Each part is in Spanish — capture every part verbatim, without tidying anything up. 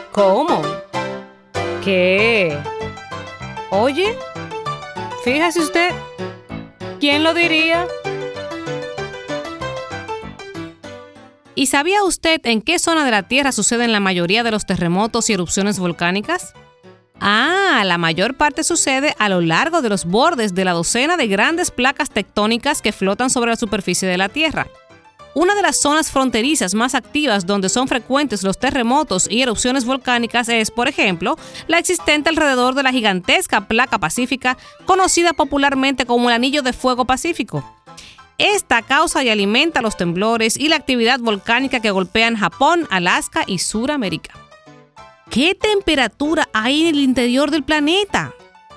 ¿Cómo? ¿Qué? Oye, fíjese usted, ¿quién lo diría? ¿Y sabía usted en qué zona de la Tierra suceden la mayoría de los terremotos y erupciones volcánicas? Ah, la mayor parte sucede a lo largo de los bordes de la docena de grandes placas tectónicas que flotan sobre la superficie de la Tierra. Una de las zonas fronterizas más activas donde son frecuentes los terremotos y erupciones volcánicas es, por ejemplo, la existente alrededor de la gigantesca placa pacífica, conocida popularmente como el Anillo de Fuego Pacífico. Esta causa y alimenta los temblores y la actividad volcánica que golpean Japón, Alaska y Suramérica. ¿Qué temperatura hay en el interior del planeta?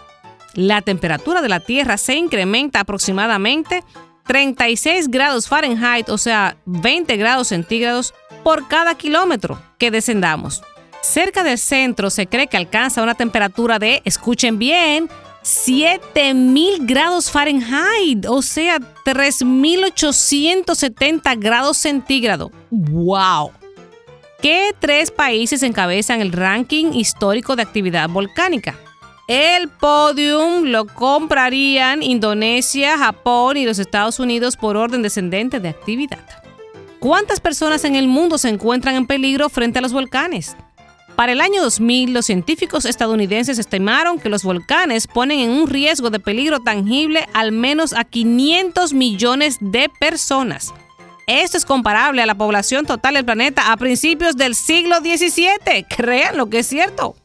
La temperatura de la Tierra se incrementa aproximadamente treinta y seis grados Fahrenheit, o sea, veinte grados centígrados, por cada kilómetro que descendamos. Cerca del centro se cree que alcanza una temperatura de, escuchen bien, siete mil grados Fahrenheit, o sea, tres mil ochocientos setenta grados centígrados. ¡Wow! ¿Qué tres países encabezan el ranking histórico de actividad volcánica? El podium lo comprarían Indonesia, Japón y los Estados Unidos por orden descendente de actividad. ¿Cuántas personas en el mundo se encuentran en peligro frente a los volcanes? Para el año dos mil, los científicos estadounidenses estimaron que los volcanes ponen en un riesgo de peligro tangible al menos a quinientos millones de personas. Esto es comparable a la población total del planeta a principios del siglo diecisiete. Créanlo que es cierto.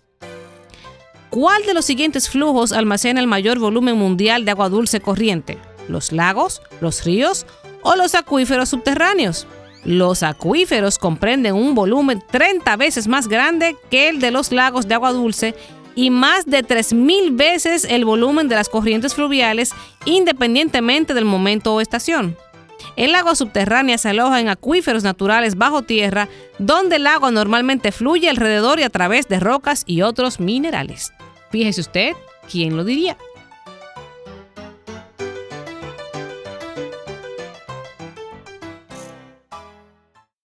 ¿Cuál de los siguientes flujos almacena el mayor volumen mundial de agua dulce corriente? ¿Los lagos, los ríos o los acuíferos subterráneos? Los acuíferos comprenden un volumen treinta veces más grande que el de los lagos de agua dulce y más de tres mil veces el volumen de las corrientes fluviales, independientemente del momento o estación. El agua subterránea se aloja en acuíferos naturales bajo tierra, donde el agua normalmente fluye alrededor y a través de rocas y otros minerales. Fíjese usted, ¿quién lo diría?